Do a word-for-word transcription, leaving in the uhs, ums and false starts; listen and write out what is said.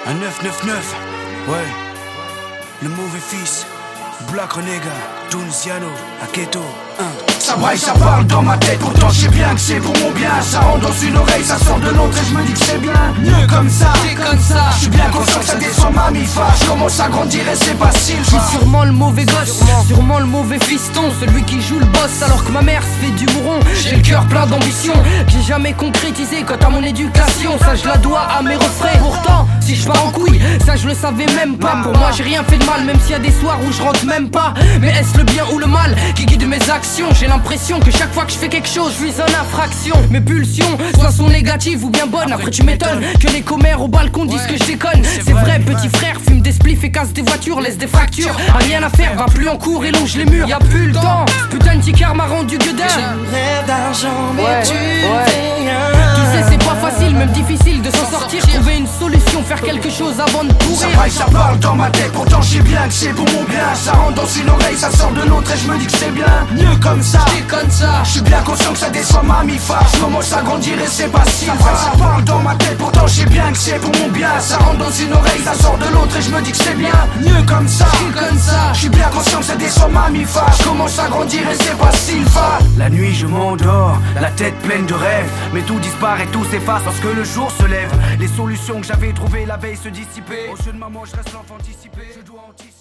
Un neuf neuf neuf, ouais. Le mauvais fils, Black Renega, Tunziano, Aketo, un. Ça braille, ça parle dans ma tête, pourtant je sais bien que c'est pour mon bien. Ça rentre dans une oreille, ça sort de l'autre et je me dis que c'est bien. Mieux comme ça, c'est comme ça. Je suis bien conscient que ça déçoit ma mi-fa. Je commence à grandir et c'est pas si Je suis sûrement le mauvais gosse, sûrement. sûrement le mauvais fiston, celui qui joue le boss alors que ma mère se fait du mouron. J'ai le cœur plein d'ambition, que j'ai jamais concrétisé quant à mon éducation. Ça je la dois à mes refrains. Pourtant, si je pars en couille, ça je le savais même pas. Pour moi j'ai rien fait de mal, même s'il y a des soirs où je rentre même pas. Mais est-ce le bien ou le mal qui guide mes actions? J'ai l'impression que chaque fois que je fais quelque chose, je suis en infraction. Mes pulsions, soit sont négatives ou bien bonnes. Après tu m'étonnes que les commères au balcon disent que je déconne. C'est vrai, petit frère, fume des spliffs et casse des voitures, laisse des fractures. A rien à faire, va plus en cours et longe les murs. Y'a plus le temps, ce putain de ticard m'a rendu gueudin. Tu rêves d'argent mais Ouais, tu ouais. fais rien. Tu sais c'est pas facile, même difficile de s'en sortir. Trouver une solution, faire quelque chose avant de Ça pourrir. braille, ça parle dans ma tête, pourtant je sais bien que c'est pour mon bien. Ça rentre dans une oreille, ça sort de l'autre et je me dis que c'est bien. Mieux comme ça, C'est comme ça. je suis bien conscient que ça déçoit ma mi-fa. Je commence à grandir et c'est pas si. Ça braille, ça parle dans ma tête, pourtant je sais bien que c'est pour mon bien. Ça rentre dans une oreille, ça sort de l'autre et je me dis que c'est bien. Mieux comme ça, C'est comme ça. je suis bien conscient que ça déçoit ma mi-fa. Je commence à grandir et c'est pas si fa. La nuit je m'endors, la tête pleine de rêves. Mais tout disparaît, tout s'efface lorsque le jour se lève. Les solutions que j'avais trouvées la veille se dissipaient. Au jeu de maman je reste l'enfant anticipé. Je dois anticiper.